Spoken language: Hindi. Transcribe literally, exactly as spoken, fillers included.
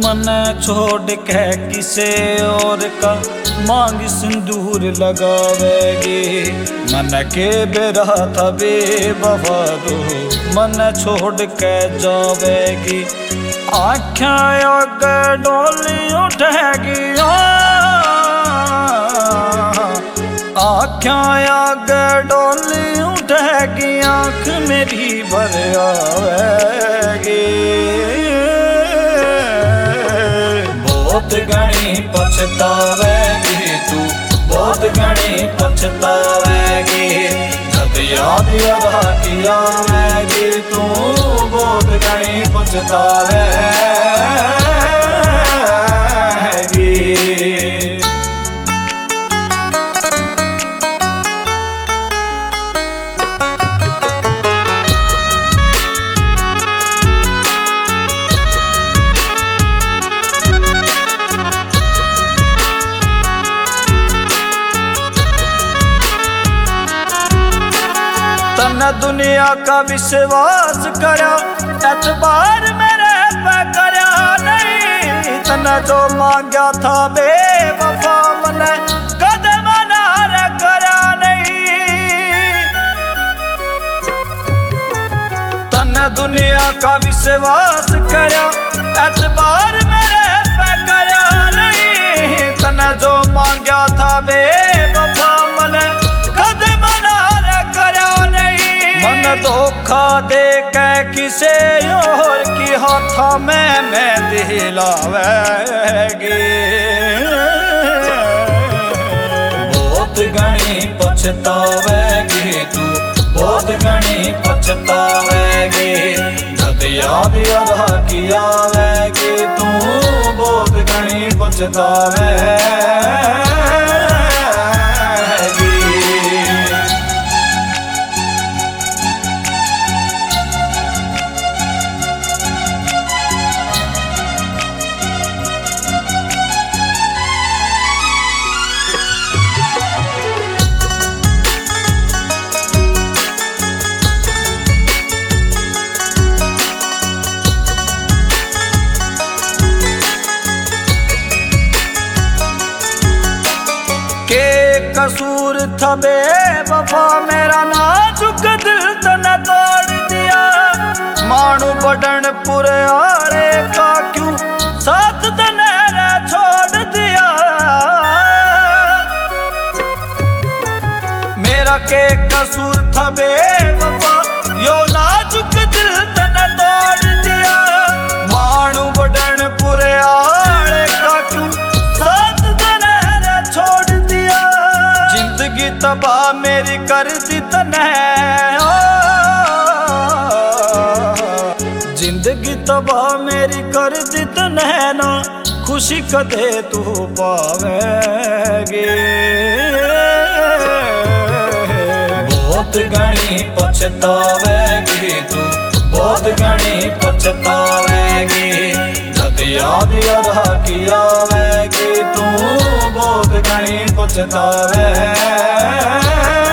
मन छोड़ के किसे और का मांग सिंदूर लगावेगी। मन के बेरा था बेवफा रो मन छोड़ के जावेगी। आँखें आगे डोली उठेगी आँखें आगे डोली उठेगी आँख मेरी भर आवेगी। बहुत घनी पछतावेगी तू बहुत घनी पछतावेगी। जब याद याद किया आवेगी तू बहुत घनी पछतावेगी। तन्ने दुनिया का विश्वास करा एतबार मेरे पे करा नहीं। तन्ने जो मांगा था बेवफा मने कदम नार करा नहीं। तन्ने दुनिया का विश्वास करा एतबार मेरे पे करा नहीं। तन्ने जो मांगा था बेवफा मने मन धोखा दे के किसे और की हाथा में मैं दिलावेगी। बहुत घनी पछतावेगी तू बहुत घनी पछतावेगी। जब याद याद किया आवेगी तू बहुत घनी पछतावेगी। कसूर था बेवफा मेरा नाजुक दिल तने तोड़ दिया। मानू बड़न पुरे आरे का क्यों साथ तने छोड़ दिया। मेरा के कसूर था बेवफा यो नाजुक दिल तने तोड़ दिया। मानू बड़न पुरे आरे का क्यों साथ तने छोड़ दिया। जिंदगी तबाह मेरी कर दी तने जिंदगी तबाह मेरी कर दी तने ना खुशी कदे तू पावेगी। बहुत घनी पछतावेगी तू बहुत घनी पछतावेगी। जब याद याद किया आवेगी तू बहुत घनी पछतावेगी।